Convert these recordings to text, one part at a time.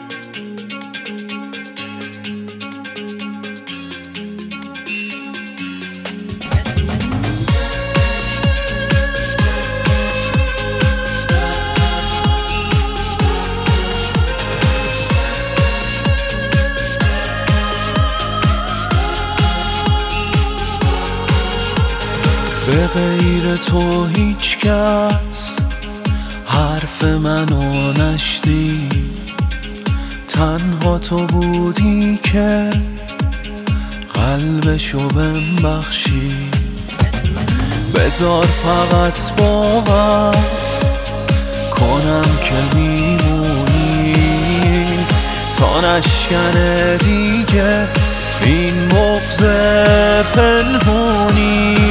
به غیر تو هیچ کس حرف منو نشنید، تنها تو بودی که قلبشو بهم بخشید. بذار فقط باور کنم که میمونی تا نشکنه دیگه این بغض پنهونی.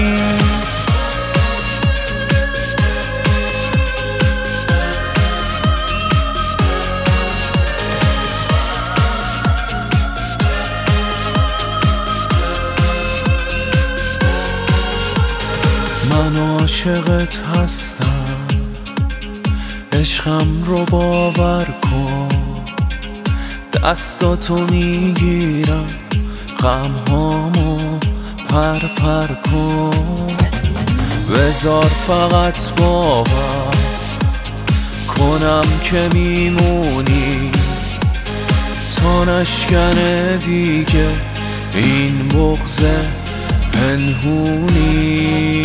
من عاشقت هستم، عشقم رو باور کن، دستاتو میگیرم غمهامو پر کن. بذار فقط باور کنم که میمونی تا نشکنه دیگه این بغض پنهونی.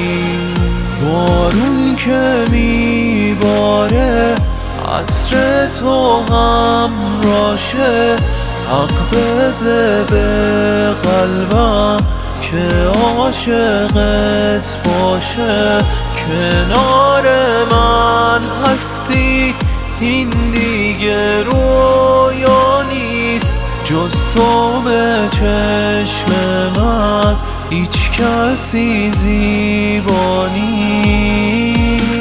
بارون که میباره عطر تو همراشه، حق بده به قلبم که عاشقت باشه. کنار من هستی این دیگه رویا نیست، جز تو به چشم من هیچ کسی زیبا نیست.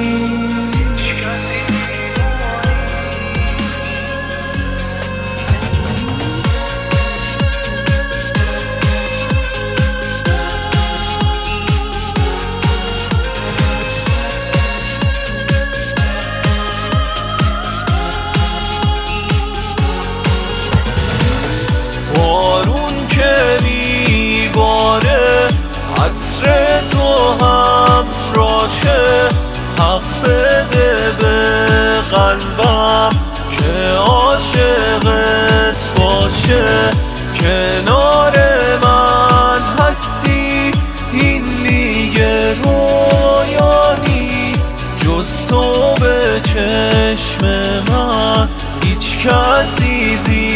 بارون که میباره عطر تو همراشه، حق بده به قلبم که عاشقت باشه. کنار من هستی این دیگه رویا نیست، جز تو به چشم من هیچ کسی